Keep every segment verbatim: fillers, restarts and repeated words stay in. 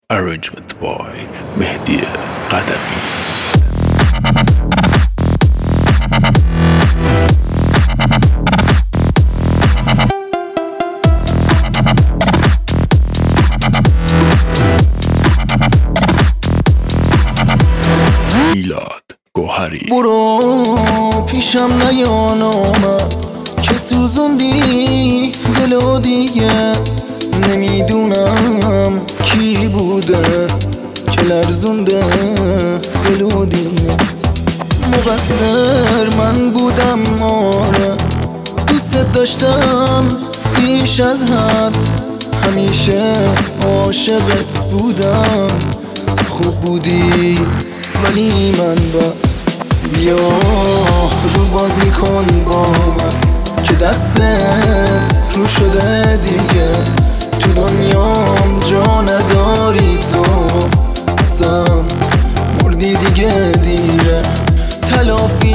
Arrangement by مهدی قدمی. میلاد گوهری. برو پیشم نیان آمد که سوزوندی دلو دیگه، نمیدونم کی بوده که لرزونده دلو دیگت. مقصر من بودم، آره دوست داشتم بیش از حد، همیشه عاشقت بودم، تو خوب بودی ولی من با بیا رو بازی کن با من که دستت رو شده دیگه، تو دنیام جا نداری تو، اصلا مردی دیگه دیره. تلافی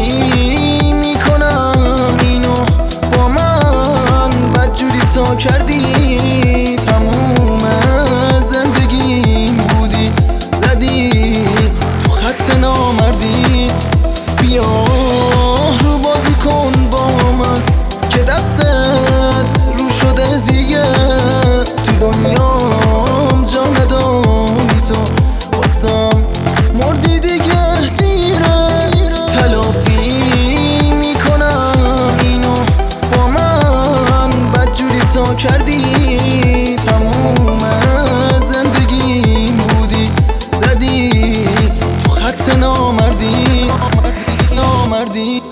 میکنم اینو با من، بدجوری تا کردی تموم زندگیم بودی، زدی تو خط نامردی. بیا رو بازی کن با من که دستت رو شده دیگه، تو دنیام جا نداری تو، واسم مردی دیگه دیره. تلافی میکنم اینو با من، بدجوری تا کردی تموم زندگیم بودی، زدی تو خط نامردی نامردی.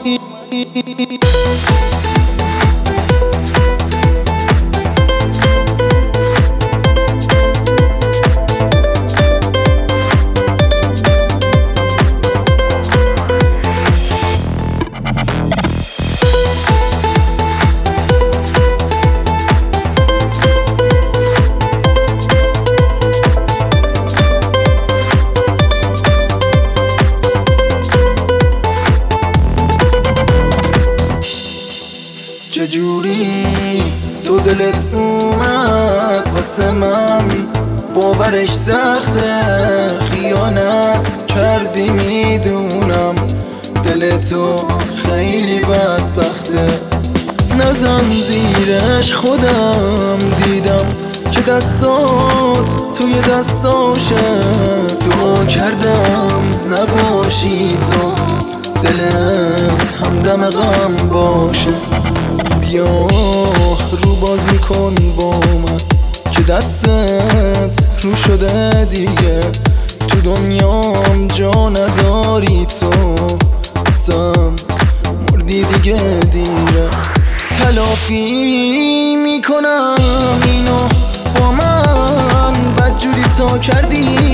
چجوری تو دلت اومد واسه من، باورش سخته، خیانت کردی میدونم، دلتو خیلی بدبخته. نزن زیرش خودم دیدم که دستات توی دستاشه، دعا کردم نباشی تو، دلت همدم غم باشه. بیا رو بازی کن با من که دستت رو شده دیگه، تو دنیام جا نداری تو، اصلا مردی دیگه دیره. تلافی میکنم اینو با من، بدجوری تا کردی